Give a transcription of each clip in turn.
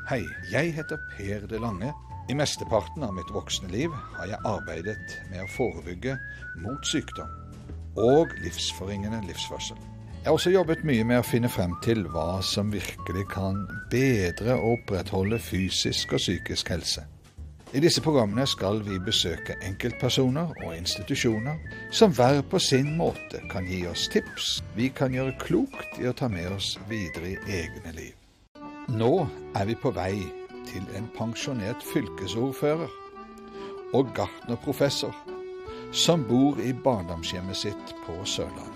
Hei, jeg heter Per De Lange. I mesteparten av mitt voksne liv har jeg arbeidet med å forebygge mot sykdom og livsforringende livsførsel. Jeg har også jobbet mye med å finne frem til hva som virkelig kan bedre og opprettholde fysisk og psykisk helse. I disse programmene skal vi besøke enkeltpersoner og institusjoner som hver på sin måte kan gi oss tips vi kan gjøre klokt i å ta med oss videre i egne liv. Nå er vi på vei til en pensjonert fylkesordfører og gartnerprofessor som bor i barndomshjemmet sitt på Sørlandet.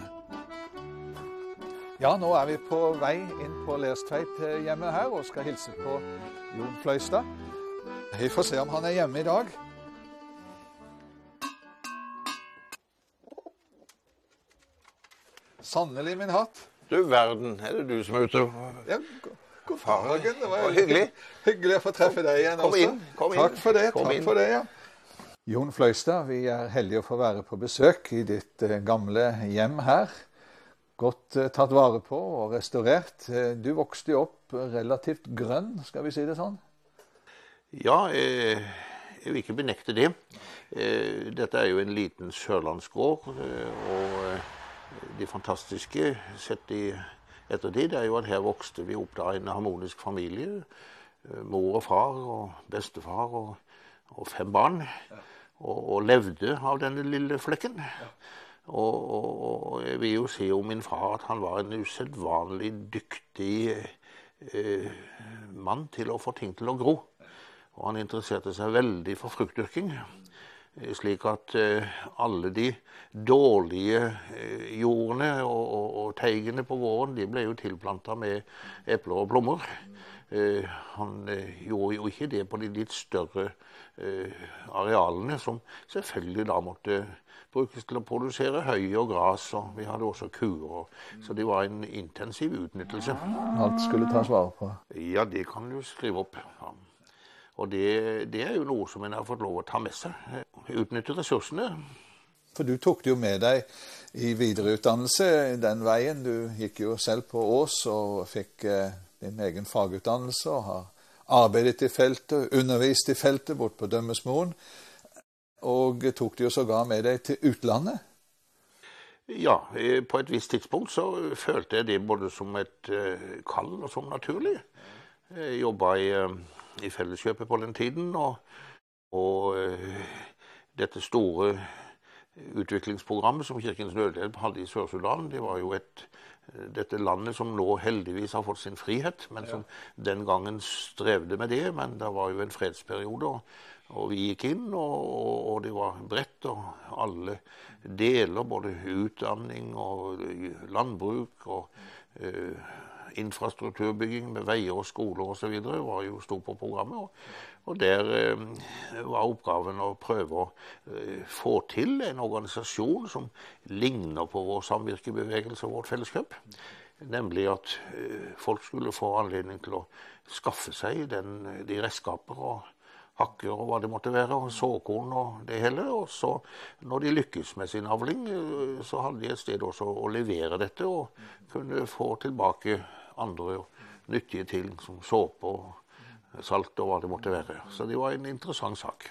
Ja, nå er vi på vei inn på Lerstveit hjemme her og skal hilse på Jon Fløystad. Vi får se om han er hjemme i dag. Sannelig min hatt. Du verden, er det du som er ute? Ja, god dagen. Det var hyggelig. Hyggelig å få treffe deg igjen også. Kom inn. Takk for det, ja. Jon Fløystad, vi er heldige å få være på besøk i ditt gamle hjem her. Godt tatt vare på og restaurert. Du vokste jo opp relativt grønn, skal vi si det sånn? Ja, jeg vil ikke benekte det. Dette er jo en liten sørlandsgård, og det fantastiske sett i ettertid er jo at her vokste vi opp da en harmonisk familie. Mor og far og bestefar og 5 barn, og levde av denne lille flekken. Og jeg vil jo si om min far at han var en usedvanlig dyktig mann til å få ting til å gro. Og han interesserte seg veldig for fruktdyrking, slik at alle de dårlige jordene og teigene på gården, de ble jo tilplantet med epler og plommer. Han gjorde jo ikke det på de litt større arealene, som selvfølgelig da måtte brukes til å produsere høy og gras, og vi hadde også kuer, så det var en intensiv utnyttelse. Alt skulle tas vare på. Ja, det kan du skrive opp. Ja. Og det er jo noe som en har fått lov å ta med seg. Utnytte ressursene. For du tok det jo med deg i videreutdannelse den veien. Du gikk jo selv på Ås og fikk din egen fagutdannelse og har arbeidet i feltet, undervist i feltet bort på Dømmesmoen. Og tok det jo sågar med deg til utlandet. Ja, på et visst tidspunkt så følte jeg det både som et kall og som naturlig. Jeg jobbet i Felleskjøpet på den tiden, og dette store utviklingsprogrammet som Kirkens Nødhjelp hadde i Sør-Sudan, det var jo dette landet som nå heldigvis har fått sin frihet, men som den gangen strevde med det, men det var jo en fredsperiode, og vi gikk inn, og det var bredt, og alle deler, både utdanning og landbruk og infrastrukturbygging med veier og skoler og så videre var jo stor på programmet, og der var oppgaven å prøve å få til en organisasjon som ligner på vår samvirkebevegelse og vårt fellesskap, nemlig at folk skulle få anledning til å skaffe seg de redskaper og hakker og hva det måtte være, og såkorn og det hele, og så når de lykkes med sin avling, så hadde de et sted også å levere dette og kunne få tilbake andre nyttige ting som såpe og salt og hva det måtte være. Så det var en interessant sak.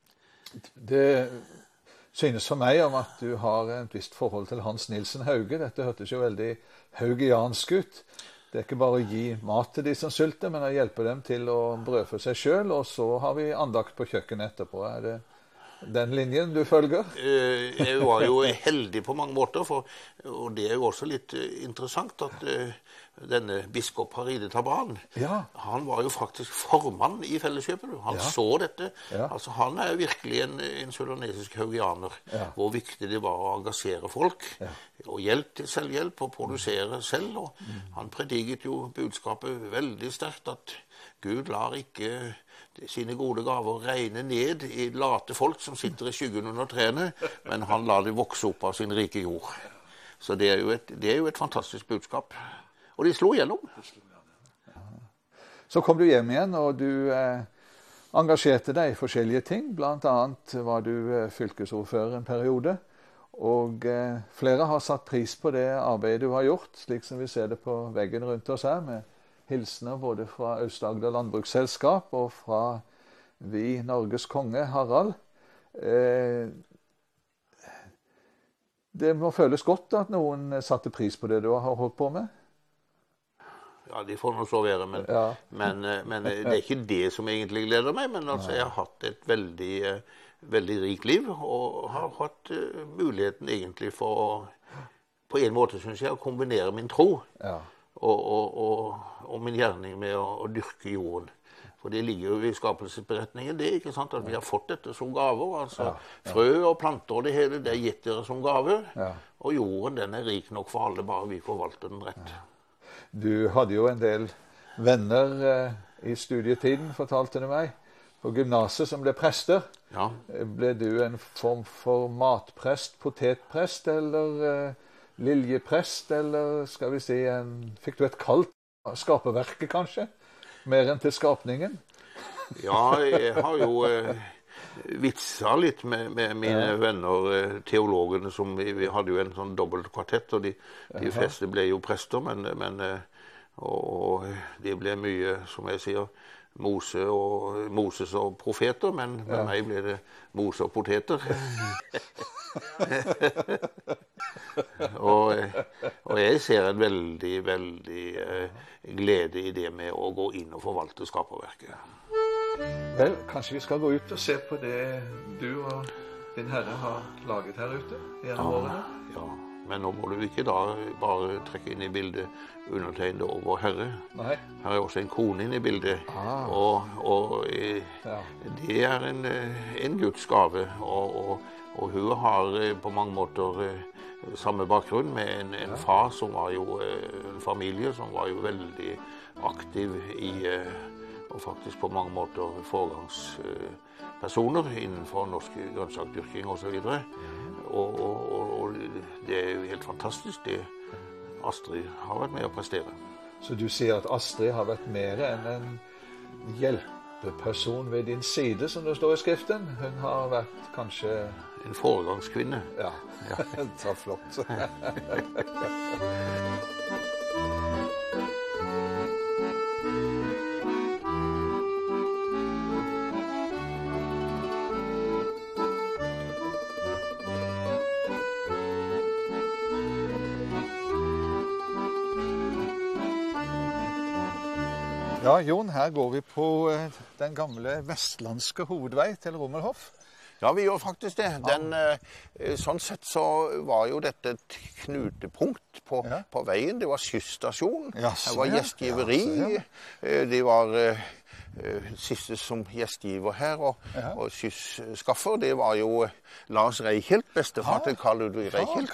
Det synes for meg om at du har et visst forhold til Hans Nilsen Hauge. Dette hørtes jo veldig haugiansk ut. Det er ikke bare å gi mat til de som sulter, men å hjelpe dem til å brødfø seg selv, og så har vi andakt på kjøkkenet etterpå. Er det den linjen du følger? Jeg var jo heldig på mange måter, og det er jo også litt interessant at denne biskop Haride Taban, han var jo faktisk formann i Felleskjøpet. Han så dette. Altså, han er virkelig en sudanesisk haugianer, hvor viktig det var å engasjere folk, og hjelp til selvhjelp, og produsere selv. Og han prediget jo budskapet veldig sterkt at Gud lar ikke sine gode gaver regne ned i late folk som sitter i skyggen under trærne, men han lar det vokse opp av sin rike jord. Så det er jo et fantastisk budskap. Og de slo igjennom. Så kom du hjem igjen, og du engasjerte deg i forskjellige ting. Blant annet var du fylkesordfører en periode, og flere har satt pris på det arbeidet du har gjort, slik som vi ser det på veggen rundt oss her, med hilsener både fra Aust-Agder Landbruksselskap og fra vi Norges konge, Harald. Det må føles godt at noen satte pris på det du har holdt på med. Ja, de får nå så være, men det er ikke det som egentlig gleder meg. Men altså, jeg har hatt et veldig rikt liv, og har hatt muligheten egentlig for å, på en måte synes jeg, å kombinere min tro og min gjerning med å dyrke jorden. For det ligger jo i skapelsesberetningen, det, ikke sant, at vi har fått dette som gaver, altså frø og planter og det hele, det er gitt dere som gave, og jorden den er rik nok for alle, bare vi forvalter den rett. Du hadde jo en del venner i studietiden, fortalte du meg, på gymnaset som ble prester. Ja. Ble du en form for matprest, potetprest, eller liljeprest, eller skal vi si, fikk du et kalt skaperverket kanskje? Mer enn til skapningen? Ja, jeg har jo vitsa litt med mine venner, teologene, som vi hadde jo en sånn dobbelt kvartett, og de fleste ble jo prester, og det ble mye, som jeg sier, Moses og profeter, men med meg ble det Mose og poteter. og jeg ser en veldig glede i det med å gå inn og forvalte skaperverket. Vel, kanskje vi skal gå ut og se på det du og din herre har laget her ute gjennom årene? Ja, men nå må du ikke da bare trekke inn i bildet undertegnede over herre. Nei. Her er også en kone inn i bildet, og det er en Guds gave, og hun har på mange måter samme bakgrunn med en far som var jo en familie som var jo veldig aktiv i, og faktisk på mange måter foregangspersoner innenfor norsk grønnsakdyrking og så videre. Og det er jo helt fantastisk det Astrid har vært med å prestere. Så du sier at Astrid har vært mer enn en hjelpeperson ved din side, som det står i skriften? Hun har vært kanskje en foregangskvinne. Ja, så flott. Ja, Jon, her går vi på den gamle vestlandske hovedvei til Rommelhof. Ja, vi gjør faktisk det. Sånn sett så var jo dette et knutepunkt på veien. Det var skysstasjon, det var gjestgiveri, det var siste som gjestgiver her, og skyssskaffer, det var jo Lars Reichelt, bestefar til Karl Ludvig Reichelt.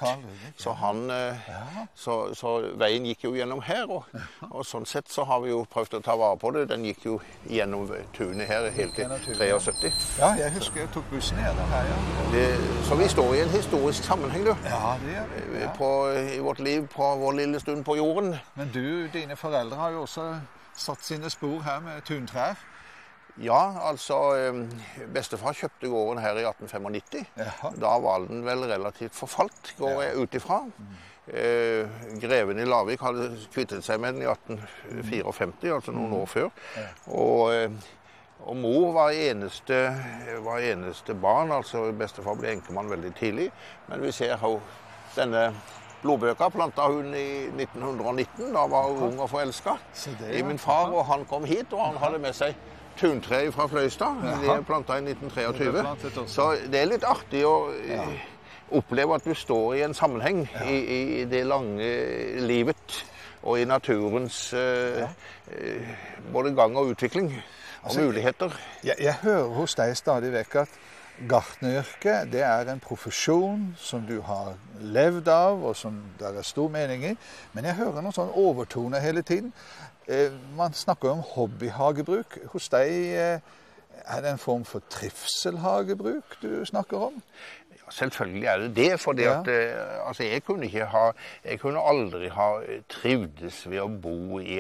Så veien gikk jo gjennom her, og sånn sett så har vi jo prøvd å ta vare på det. Den gikk jo gjennom tunet her helt til 73. Ja, jeg husker jeg tok bussen gjennom her, Så vi står i en historisk sammenheng, du. Ja, det gjør vi. I vårt liv, på vår lille stund på jorden. Men dine foreldre har jo også satt sine spor her med tuntrær. Ja, altså, bestefar kjøpte gården her i 1895. Da var den vel relativt forfalt, går jeg ut ifra. Greven i Lavik hadde kvittet seg med den i 1854, altså noen år før. Og mor var eneste barn, altså bestefar ble enkemann veldig tidlig. Men vi ser jo denne blodbøker plantet hun i 1919, da var hun ung og forelsket i min far, og han kom hit, og han hadde med seg tuntre fra Fløystad. De er plantet i 1923. Så det er litt artig å oppleve at du står i en sammenheng i det lange livet, og i naturens både gang og utvikling og muligheter. Jeg hører hos deg stadig vekk at gartneryrket, det er en profesjon som du har levd av, og som det er stor mening i. Men jeg hører noen sånn overtoner hele tiden. Man snakker om hobbyhagebruk. Hos deg er det en form for trivselhagebruk du snakker om? Selvfølgelig det, fordi at altså jeg kunne aldri ha trivdes ved å bo i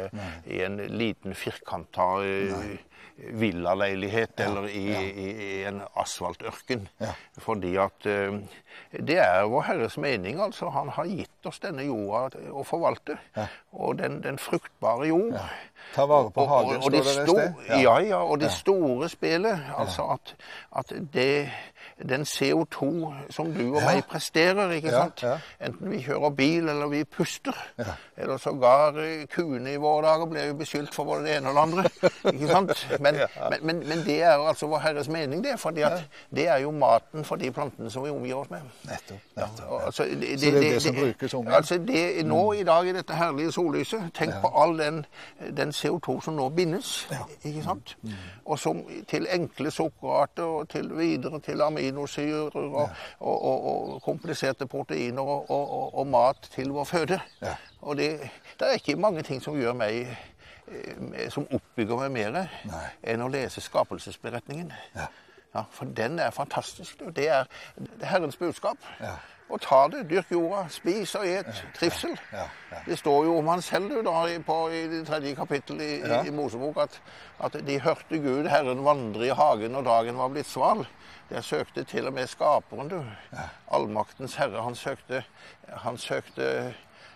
en liten firkantet villaleilighet eller i en asfaltørken. Fordi at det vår Herres mening, altså. Han har gitt oss denne jorda å forvalte. Og den fruktbare jord. Ta vare på hagen, står det et sted? Ja, og det store spillet, altså at den CO2 som du og meg presterer, ikke sant? Enten vi kjører bil eller vi puster, eller sågar kuene i våre dager ble jo beskyldt for både det ene og det andre, ikke sant? Men det altså vår Herres mening, det, fordi at det jo maten for de plantene som vi omgir oss med. Nettopp. Altså, så det det som brukes om? Altså, nå i dag i dette herlige sollyset, tenk på all den CO2 som nå bindes, ikke sant? Og som til enkle sukkerarter og videre til aminosyrer og kompliserte proteiner og mat til vår føde. Og det ikke mange ting som gjør meg, som oppbygger meg mer enn å lese skapelsesberetningen. Ja, for den fantastisk. Det Herrens budskap. Og ta det, dyrk jorda, spis og et, trivsel. Det står jo om han selv i det 3. kapittel i Mosebok at de hørte Gud, Herren, vandre i hagen når dagen var blitt sval. Der søkte til og med skaperen, allmaktens Herre. Han søkte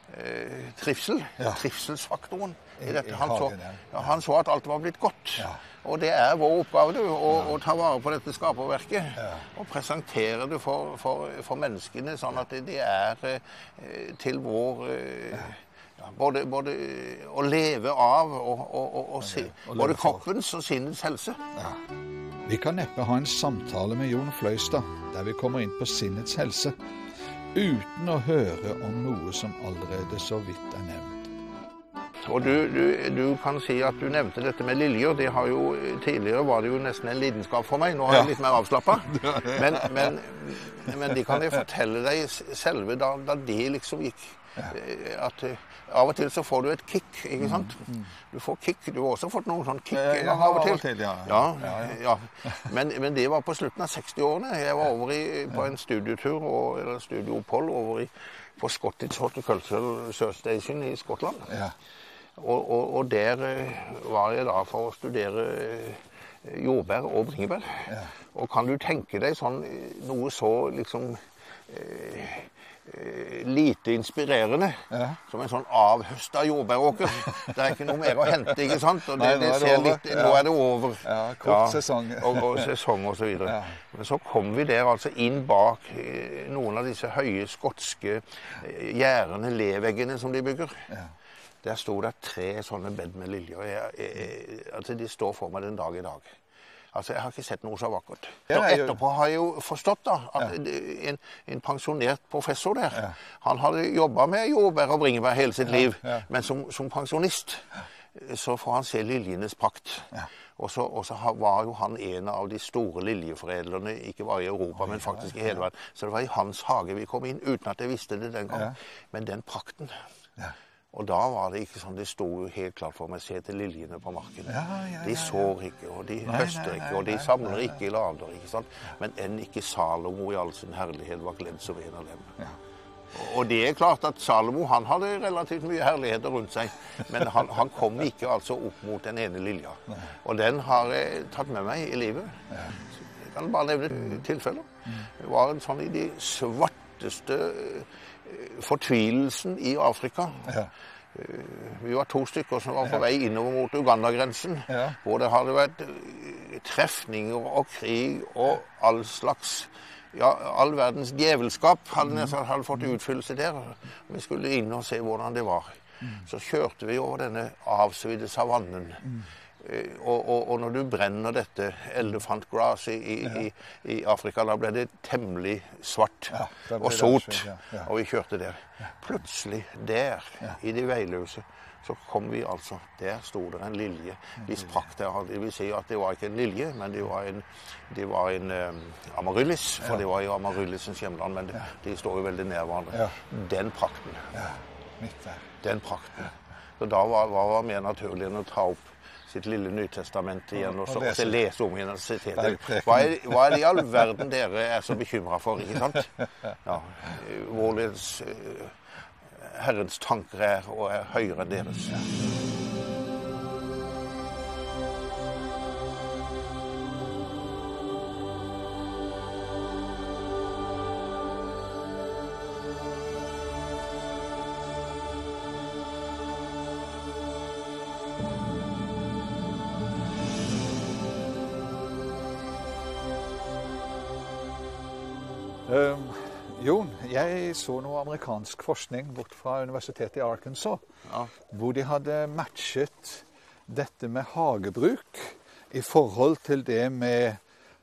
trivsel, trivselsfaktoren i dette. Han så at alt var blitt godt. Og det vår oppgave å ta vare på dette skaperverket og presentere det for menneskene, sånn at det til vår både å leve av og se, både kroppens og sinnets helse. Vi kan neppe ha en samtale med Jon Fløystad der vi kommer inn på sinnets helse, uten å høre om noe som allerede så vidt nevnt. Og du kan si at du nevnte dette med liljer. Tidligere var det jo nesten en lidenskap for meg. Nå har jeg litt mer avslappet. Men de kan jeg fortelle deg selve da det liksom gikk. At av og til så får du et kick, ikke sant? Du får kick. Du har også fått noen sånn kick av og til. Ja. Men det var på slutten av 60-årene. Jeg var over på en studietur, eller studieopphold, over på Scottish Horticultural Research Station i Skottland. Og der var jeg da for å studere jordbær og bringebær. Og kan du tenke deg sånn noe så liksom lite inspirerende som en sånn avhøstet jordbæråker. Det ikke noe mer å hente, ikke sant? Og det ser litt, nå det over. Kort sesong. Og sesong og så videre. Men så kom vi der altså inn bak noen av disse høye skotske gjerdene, leveggene som de bygger. Der stod det 3 sånne bed med liljer. Altså, de står for meg den dag i dag. Altså, jeg har ikke sett noe så vakkert. Etterpå har jeg jo forstått at en pensjonert professor der, han hadde jobbet med jordbær og bringebær hele sitt liv, men som pensjonist så får han se liljenes prakt. Og så var jo han en av de store liljeforedlerne, ikke bare i Europa, men faktisk i hele verden. Så det var i hans hage vi kom inn, uten at jeg visste det den gang. Men den prakten... Og da var det ikke sånn, det stod jo helt klart for meg, se til liljene på marken. De sår ikke, og de høster ikke, og de samler ikke i lader, ikke sant? Men enn ikke Salomo i all sin herlighet var gledd som en av dem. Og det klart at Salomo, han hadde relativt mye herligheter rundt seg, men han kom ikke altså opp mot den ene lilja. Og den har jeg tatt med meg i livet. Jeg kan bare nevne tilfeller. Det var en sånn i de svarteste fortvilelsen i Afrika. Vi var 2 stykker som var på vei innover mot Uganda-grensen, hvor det hadde vært trefninger og krig og all slags, all verdens djevelskap hadde fått utfyllelse der. Vi skulle inn og se hvordan det var. Så kjørte vi over denne avsvidde savannen. Og når du brenner dette elephant grass i Afrika, da ble det temmelig svart og sot, og vi kjørte der. Plutselig der, i de veiløse, så kom vi altså, der stod det en lilje. De sprakk der, det vil si at det var ikke en lilje, men det var en amaryllis, for det var jo amaryllisens hjemland, men de står jo veldig nær hverandre. Den prakten. Den prakten. Så da var det mer naturlig enn å ta opp sitt lille Nytestament igjen, og så lese. lese om universitetet. Hva er det i all verden dere er så bekymret for, ikke sant? Ja, hvorledes Herrens tanker er, og er høyere enn deres. Jon, jeg så noe amerikansk forskning bort fra universitetet i Arkansas, hvor de hadde matchet dette med hagebruk i forhold til det med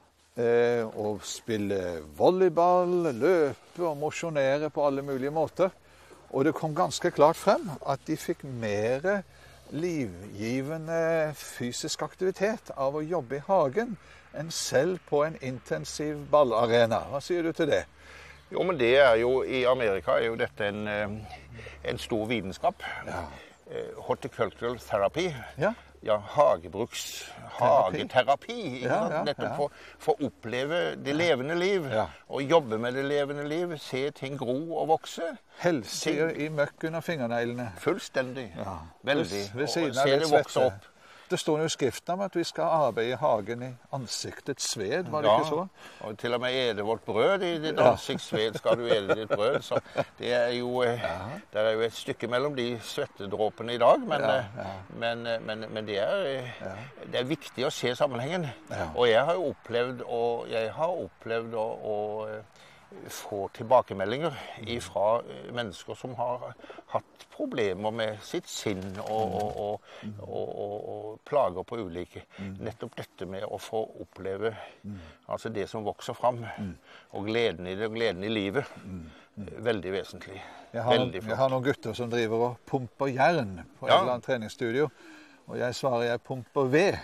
å spille volleyball, løpe og mosjonere på alle mulige måter. Og det kom ganske klart frem at de fikk mer livgivende fysisk aktivitet av å jobbe i hagen enn selv på en intensiv ballarena. Hva sier du til det? Jo, men det er jo, i Amerika er jo dette en stor vitenskap. Ja. Horticultural therapy. Ja. Ja, hageterapi. Nettopp for å oppleve det levende liv. Ja. Og jobbe med det levende liv. Se ting gro og vokse. Helse i møkk under fingerneglene. Fullstendig. Ja. Veldig. Ved siden og se det vokse opp. Det står jo i skriften om at vi skal arbeide i hagen i ansiktets sved, var det ikke så? Ja, og til og med ede vårt brød i ditt ansikts sved skal du ede ditt brød. Så det er jo, det er jo et stykke mellom de svettedråpene i dag, men det er viktig å se sammenhengen. Ja. Og jeg har jo opplevd å få tilbakemeldinger fra mennesker som har hatt problemer med sitt sinn og plager på ulike. Nettopp dette med å få oppleve altså det som vokser fram, og gleden i det, og gleden i livet. Veldig vesentlig. Jeg har noen gutter som driver og pumper jern på et eller annet treningsstudio. Og jeg svarer jeg pumper ved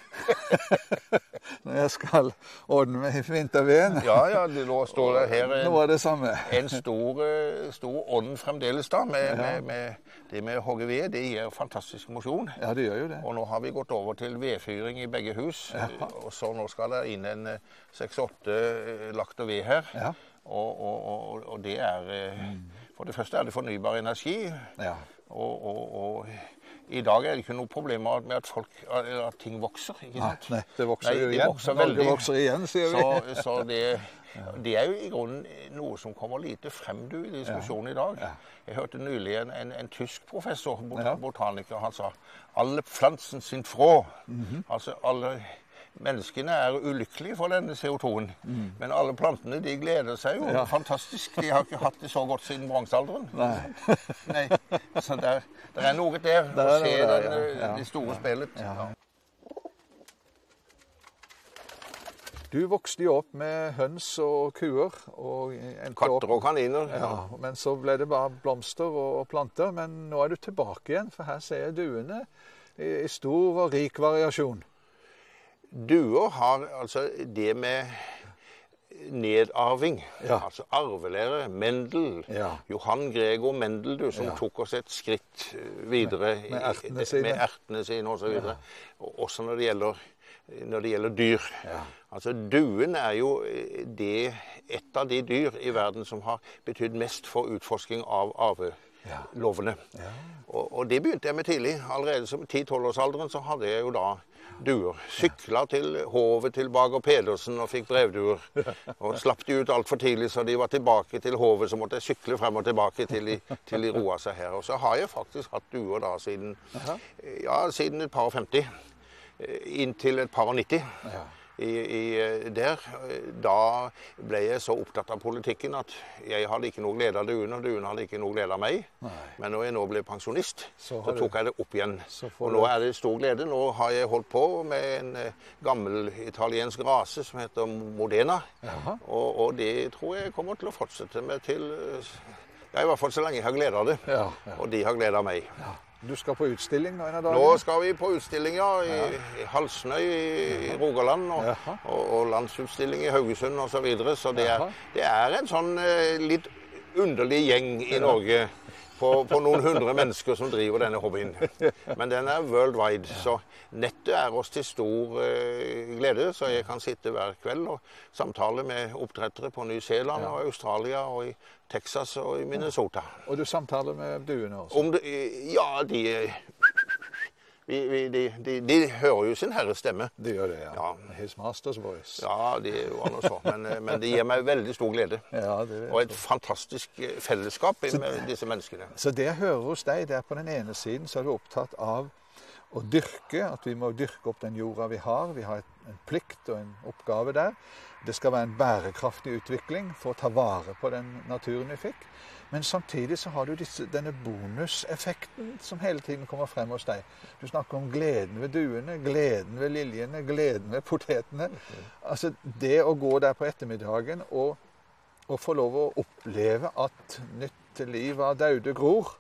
når jeg skal ordne med vinterveden. Ja, nå står det her det samme. En stor ånd fremdeles da, med det med å hogge ved. Det gir fantastisk mosjon. Ja, det gjør jo det. Og nå har vi gått over til vedfyring i begge hus. Ja. Og så nå skal det inn en 6-8 lagt og ved her. Ja. Og det for det første er det fornybar energi. Ja. Og i dag er det ikke noe problem med at ting vokser, ikke sant? Nei, det vokser jo igjen. Det vokser igjen, sier vi. Så det er jo i grunnen noe som kommer lite frem i diskusjonen i dag. Ja. Jeg hørte nylig en tysk professor, botaniker, han sa, alle pflanzen sind froh. Altså alle menneskene er ulykkelige for denne CO2-en, men alle plantene, de gleder seg jo fantastisk. De har ikke hatt det så godt siden bronsealderen. Nei. Så det er noe der å se det store spillet. Ja. Du vokste jo opp med høns og kuer. Og katter og kaniner. Ja, men så ble det bare blomster og planter. Men nå er du tilbake igjen, for her ser jeg duene i stor og rik variasjon. Duer har altså det med nedarving, altså arvelære, Mendel, Johann Gregor Mendel, som tok oss et skritt videre med ertene sine og så videre. Også når det gjelder dyr. Ja. Altså duen er jo et av de dyr i verden som har betydd mest for utforsking av arvelovene. Ja. Og det begynte jeg med tidlig. Allerede som 10-12-årsalderen så hadde jeg jo da duer. Sykla til Hovet til Bager Pedersen og fikk brevduer. Og slapp de ut alt for tidlig, så de var tilbake til Hovet, så måtte jeg sykle frem og tilbake til de roa seg her. Og så har jeg faktisk hatt duer da siden et par og 50, inntil et par og 90. Ja. Der. Da ble jeg så opptatt av politikken at jeg hadde ikke noe glede av duene, og duene hadde ikke noe glede av meg. Nei. Men når jeg nå ble pensjonist, så tok jeg det opp igjen. Og nå er det stor glede. Nå har jeg holdt på med en gammel italiensk rase som heter Modena. Og det tror jeg kommer til å fortsette med til, i hvert fall så lenge jeg har glede av det. Ja. Og de har glede av meg. Ja. Du skal på utstilling nå en av dagene? Nå skal vi på utstilling, i Halsnøy i Rogaland, og landsutstilling i Haugesund og så videre. Så det er en sånn litt underlig gjeng i Norge. på noen 100 mennesker som driver denne hobbyen. Men den er worldwide, så nettet er oss til stor glede, så jeg kan sitte hver kveld og samtale med oppdrettere på New Zealand og Australia og i Texas og i Minnesota. Og du samtaler med duene også? Ja, de hører jo sin herres stemme. De gjør det, ja. His master's voice. Ja, det var noe så. Men det gir meg veldig stor glede. Ja, det og et fantastisk fellesskap med disse menneskene. Så det jeg hører hos deg, det er på den ene siden så er du opptatt av å dyrke, at vi må dyrke opp den jorda vi har. Vi har en plikt og en oppgave der. Det skal være en bærekraftig utvikling for å ta vare på den naturen vi fikk. Men samtidig så har du denne bonuseffekten som hele tiden kommer frem hos deg. Du snakker om gleden ved duene, gleden ved liljene, gleden ved potetene. Altså det å gå der på ettermiddagen og få lov å oppleve at nytt liv av daude gror,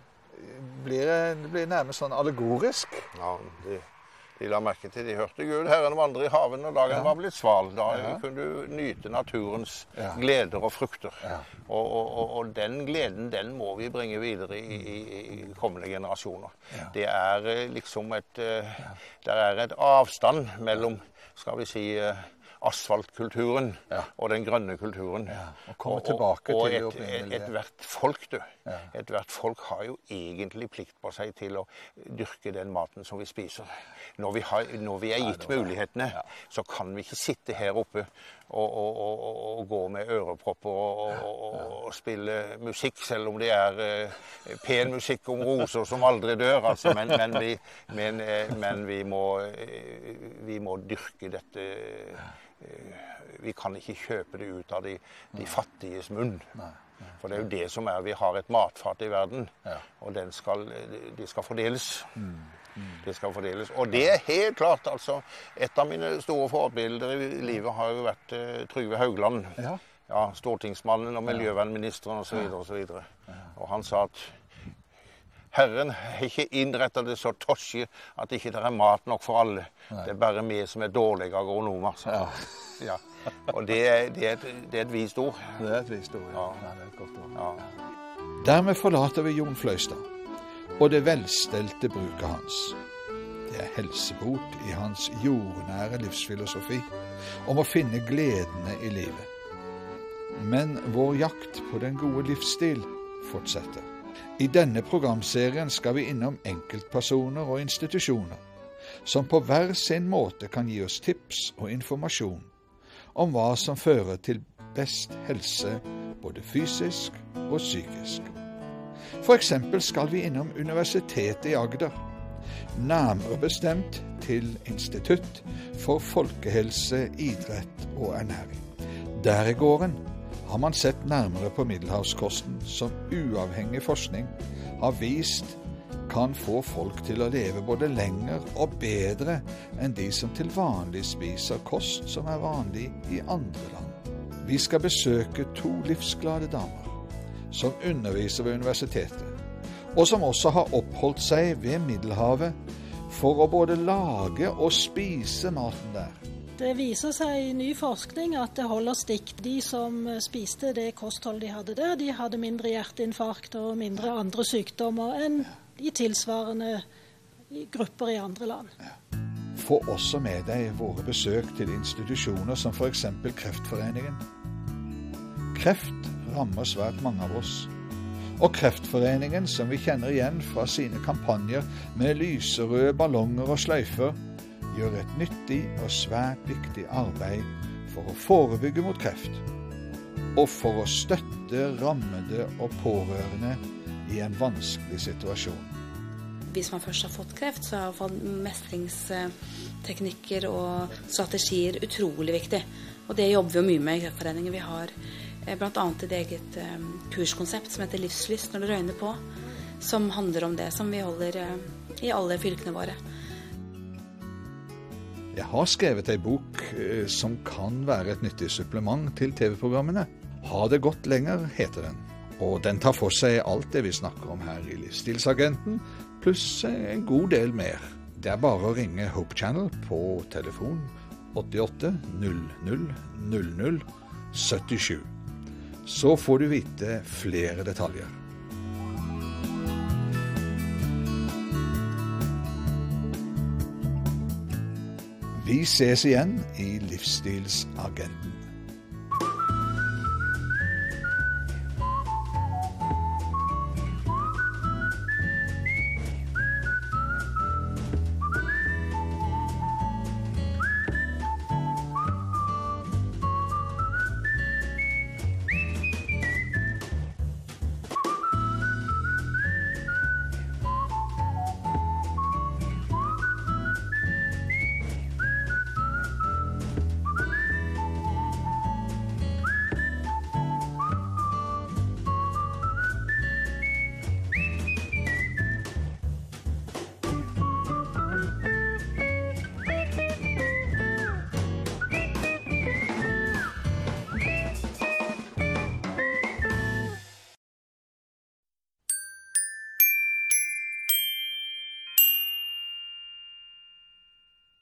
blir nærmest sånn allegorisk. Ja, de la merke til, de hørte Gud, Herren vandre i haven, og dagen var blitt sval. Da kunne du nyte naturens gleder og frukter. Og den gleden, den må vi bringe videre i kommende generasjoner. Det er liksom der er et avstand mellom, skal vi si, asfaltkulturen og den grønne kulturen. Og komme tilbake til det opprinnelige. Et hvert folk, Et hvert folk har jo egentlig plikt på seg til å dyrke den maten som vi spiser. Når vi er gitt mulighetene, så kan vi ikke sitte her oppe og gå med ørepropper og spille musikk, selv om det er pen musikk om roser som aldri dør. Altså. Men vi må dyrke dette. Vi kan ikke kjøpe det ut av de fattiges munn. For det er jo det som er, vi har et matfat i verden, og det skal fordeles. Det skal fordeles. Og det er helt klart, altså, et av mine store forbilder i livet har jo vært Trygve Haugland. Ja, stortingsmannen og miljøvernministeren og så videre og så videre. Og han sa at Herren har ikke innrettet det så tosje at ikke det er mat nok for alle. Det er bare vi som er dårlige agronomer. Ja. Og det er et vist ord. Det er et vist ord, ja. Det er et godt ord. Ja. Dermed forlater vi Jon Fløystad og det velstelte bruket hans. Det er helsebot i hans jordnære livsfilosofi om å finne gledene i livet. Men vår jakt på den gode livsstil fortsetter. I denne programserien skal vi innom enkeltpersoner og institusjoner, som på hver sin måte kan gi oss tips og informasjon om hva som fører til best helse, både fysisk og psykisk. For eksempel skal vi innom Universitetet i Agder, nærmere bestemt til Institutt for folkehelse, idrett og ernæring. Der i gården har man sett nærmere på middelhavskosten som uavhengig forskning har vist kan få folk til å leve både lenger og bedre enn de som til vanlig spiser kost som er vanlig i andre land. Vi skal besøke 2 livsglade damer som underviser ved universitetet, og som også har oppholdt seg ved Middelhavet for å både lage og spise maten der. Det viser seg i ny forskning at det holder stikk. De som spiste det kosthold de hadde der, de hadde mindre hjerteinfarkt og mindre andre sykdommer enn i tilsvarende grupper i andre land. Få også med deg våre besøk til institusjoner som for eksempel Kreftforeningen. Kreft rammer svært mange av oss. Og Kreftforeningen, som vi kjenner igjen fra sine kampanjer med lyserøde ballonger og sløyfer, gjør et nyttig og svært viktig arbeid for å forebygge mot kreft, og for å støtte rammede og pårørende i en vanskelig situasjon. Hvis man først har fått kreft, så er i hvert fall mestringsteknikker og strategier utrolig viktig. Og det jobber vi mye med i Kreftforeningen. Vi har blant annet et eget kurskonsept som heter Livslyst når det røyner på, som handler om det som vi holder i alle fylkene våre. Jeg har skrevet en bok som kan være et nyttig supplement til TV-programmene. Ha det godt lenger, heter den. Og den tar for seg alt det vi snakker om her i Livsstilsagenten, pluss en god del mer. Det er bare å ringe Hope Channel på telefon 88 00 00 77. Så får du vite flere detaljer. Vi ses igjen i Livsstilsagenten.